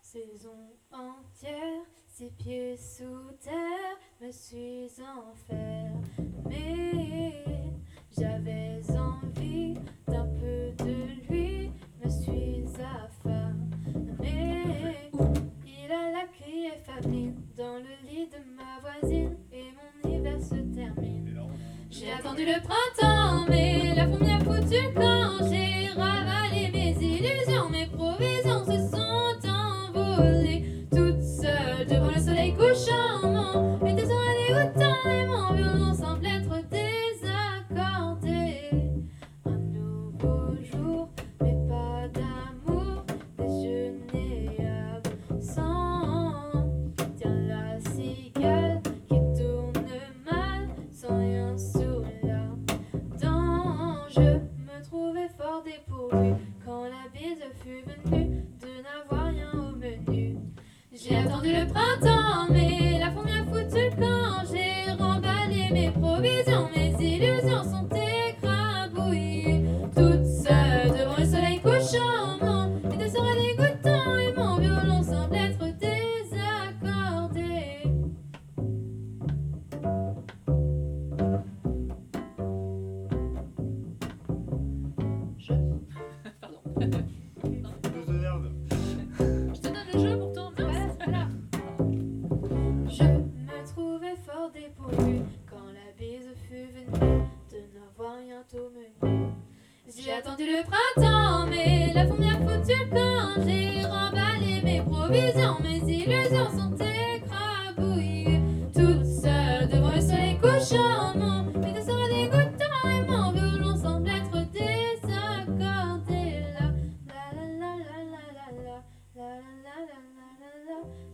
Saison entière, 6 pieds sous terre, me suis enfermée. J'avais envie d'un peu de lui, me suis affamée. Il a la criée famine dans le lit de ma voisine et mon hiver se termine. J'ai attendu le printemps, mais la fourmi a foutu quand j'ai ravalé mes illusions, mes provisions se sont envolées toutes seules devant le soleil couchant. Mon était dégoûtant et mon violon semble être désaccordé. Un nouveau jour, mais pas d'amour, déjeuner absent. Tiens la cigale qui tourne mal sans rien sous la dent. Je me trouvais fort dépourvu quand la bise fut venue de n'avoir rien au menu. J'ai attendu le printemps, mais la fourmi a foutu quand j'ai remballé mes provisions. Mes illusions sont écrabouillées toutes seules devant le soleil couchant. Mon été sera dégoûtant et mon violon semble être désaccordé. Pardon. Je te donne le jeu pourtant. Voilà. Je me trouvais fort dépourvu quand la bise fut venue de n'avoir rien au menu. J'ai attendu le printemps, mais la fourmi a foutu quand j'ai remballé mes provisions. Mes illusions sont écrabouillées toutes seules devant le soleil couchant. Mon été sera dégoûtant et mon violon semble être désaccordé. La la la la la la la la la la la la la.